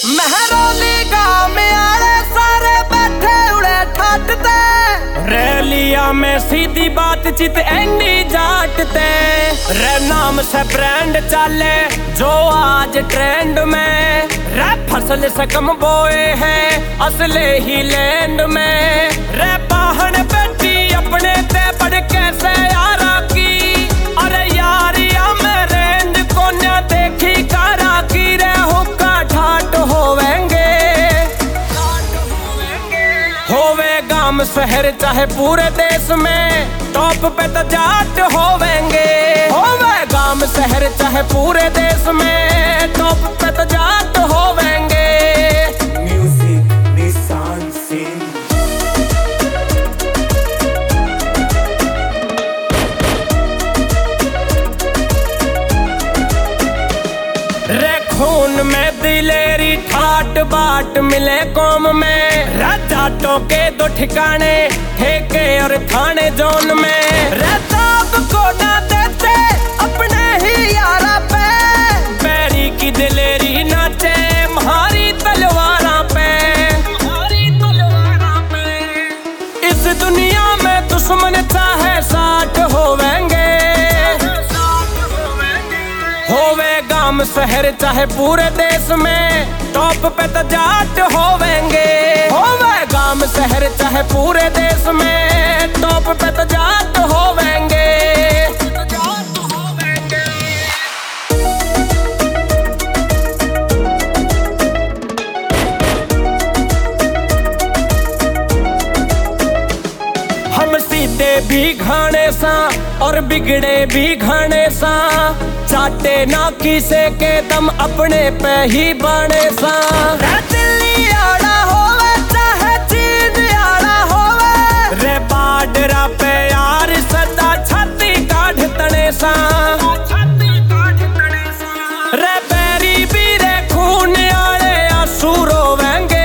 महरौली गाँव में आड़े सारे बैठे उड़े ठाटते, रैलिया में सीधी बातचीत एंडी जाटते, रे नाम से ब्रांड चले जो आज ट्रेंड में, रे फसल से कम बोए हैं असले ही लैंड में, रे बाहन बेटी अपने ते बढ़ कैसे यारा की, अरे यारिया में रेंज को न देखी कारा की, रे हुक्का ठाट होवेंगे होवे गांव शहर चाहे पूरे देश में, टॉप पे तो जाट होवेंगे, होवे गांव शहर चाहे पूरे देश में, टॉप पे तो जाट होवेंगे। म्यूजिक निशान सिंह रे खून में दिलेरी ठाट बाट मिले कौम में, जाटों के दो ठिकाने ठेके और थाने जोन में, रे ताब को ना देते अपने ही यारा पे, पैरी की दिलेरी नाचे म्हारी तलवारा पे, इस दुनिया में दुश्मन चाहे साथ होवेंगे, होवे गांव शहर चाहे पूरे देश में, टॉप पे तो जाट होवेंगे, होवे गांव शहर चाहे पूरे देश में, टॉप पे तो जाट होवेंगे। हम सीधे भी घाने सा और बिगड़े भी घाने सा, चाटे ना किसे के दम अपने पे ही बाणे सा, दिल्ली आड़ा होवे चाहे चीन आड़ा होवे, रे बाडरा पे यार सदा छाती काढ़ तने सा, रे बैरी भी रे खून आड़े आंसू रोवेंगे,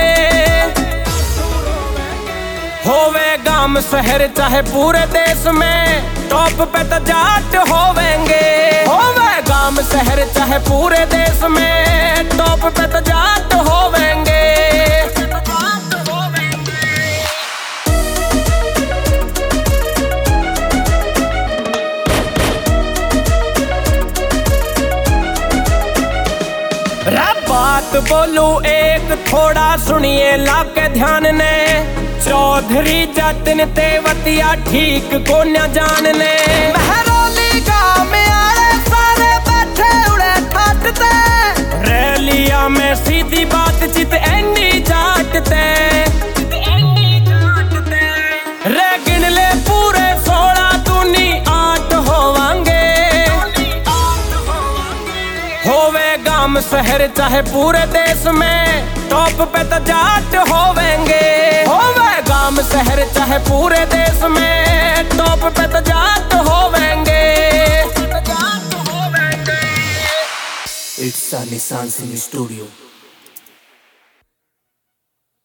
होवे गांव शहर चाहे पूरे देश में, टॉप पे तो जाट होवेंगे, होवे गांव शहर चाहे पूरे देश में, टॉप पे तो जाट होवेंगे। बात बोलूं एक थोड़ा सुनिए लाके ध्यान ने, चौधरी जतिन तेवतिया ठीक को न जानने, महरौली गाँव में आड़े सारे बैठे उड़े ठाटते, रैलिया में सीधी बातचीत एंडी जाटते, रे गिन ले पूरे 16 दूनी 8 होवांगे, होवे गांव शहर चाहे पूरे देश में, टॉप पे तो जाट होवेंगे, होवे गांव शहर चाहे पूरे देश में, टॉप पे तो जाट होवेंगे। इट्स निशान सिंह स्टूडियो।